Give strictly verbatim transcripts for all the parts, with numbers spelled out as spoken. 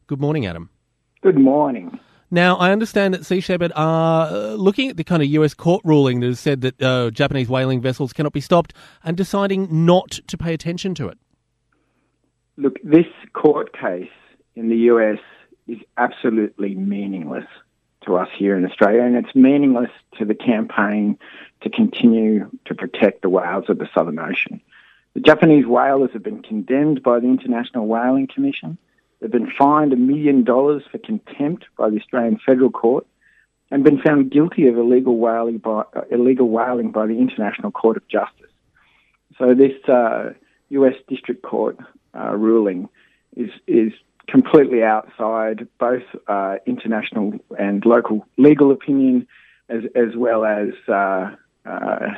Good morning, Adam. Good morning. Now, I understand that Sea Shepherd are uh, looking at the kind of U S court ruling that has said that uh, Japanese whaling vessels cannot be stopped and deciding not to pay attention to it. Look, this court case in the U S is absolutely meaningless to us here in Australia, and it's meaningless to the campaign to continue to protect the whales of the Southern Ocean. The Japanese whalers have been condemned by the International Whaling Commission. They've been fined a million dollars for contempt by the Australian Federal Court and been found guilty of illegal whaling by, uh, illegal whaling by the International Court of Justice. So this uh, U S District Court uh, ruling is is completely outside both uh, international and local legal opinion, as as well as uh, uh,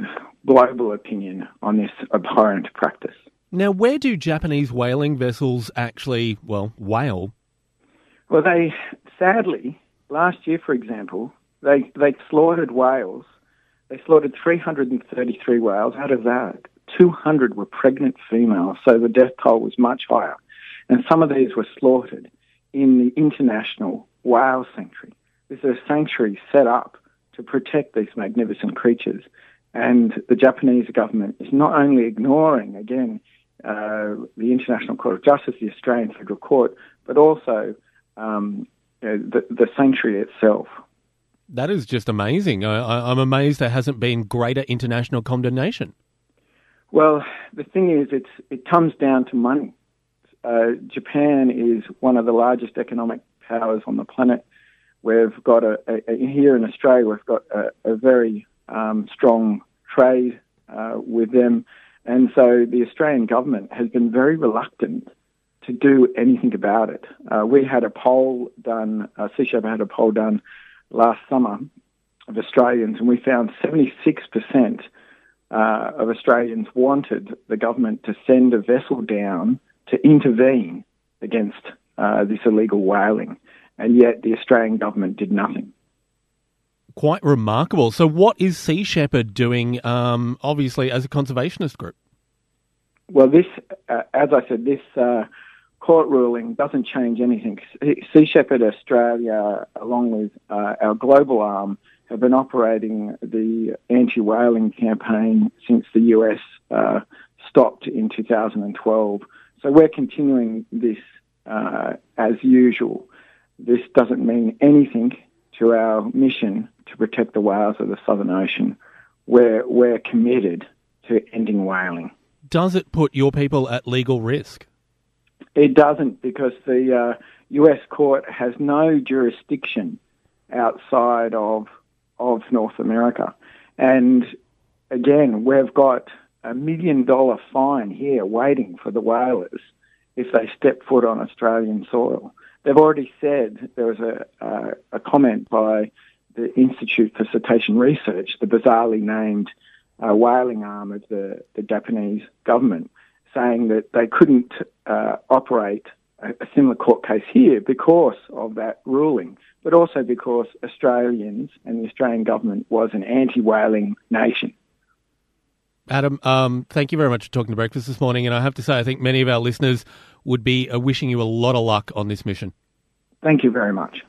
global opinion on this abhorrent practice. Now, where do Japanese whaling vessels actually, well, whale? Well, they, sadly, last year, for example, they they slaughtered whales. They slaughtered three hundred thirty-three whales. Out of that, two hundred were pregnant females, so the death toll was much higher. And some of these were slaughtered in the International Whale Sanctuary. This is a sanctuary set up to protect these magnificent creatures. And the Japanese government is not only ignoring, again, uh, the International Court of Justice, the Australian Federal Court, but also um, you know, the, the sanctuary itself. That is just amazing. I, I'm amazed there hasn't been greater international condemnation. Well, the thing is, it's it comes down to money. Uh, Japan is one of the largest economic powers on the planet. We've got a, a, a here in Australia, we've got a, a very um, strong trade uh, with them, and so the Australian government has been very reluctant to do anything about it. Uh, we had a poll done, uh, Sea Shepherd had a poll done last summer of Australians, and we found seventy-six percent uh, of Australians wanted the government to send a vessel down to intervene against uh, this illegal whaling, and yet the Australian government did nothing. Quite remarkable. So what is Sea Shepherd doing, um, obviously, as a conservationist group? Well, this, uh, as I said, this uh, court ruling doesn't change anything. Sea Shepherd Australia, along with uh, our global arm, have been operating the anti-whaling campaign since the U S uh, stopped in two thousand twelve. So we're continuing this uh, as usual. This doesn't mean anything to our mission to protect the whales of the Southern Ocean. We're, we're committed to ending whaling. Does it put your people at legal risk? It doesn't, because the uh, U S court has no jurisdiction outside of of North America. And again, we've got a million dollar fine here waiting for the whalers if they step foot on Australian soil. They've already said, there was a, uh, a comment by the Institute for Cetacean Research, the bizarrely named uh, whaling arm of the, the Japanese government, saying that they couldn't uh, operate a, a similar court case here because of that ruling, but also because Australians and the Australian government was an anti-whaling nation. Adam, um, thank you very much for talking to Breakfast this morning, and I have to say I think many of our listeners would be uh, wishing you a lot of luck on this mission. Thank you very much.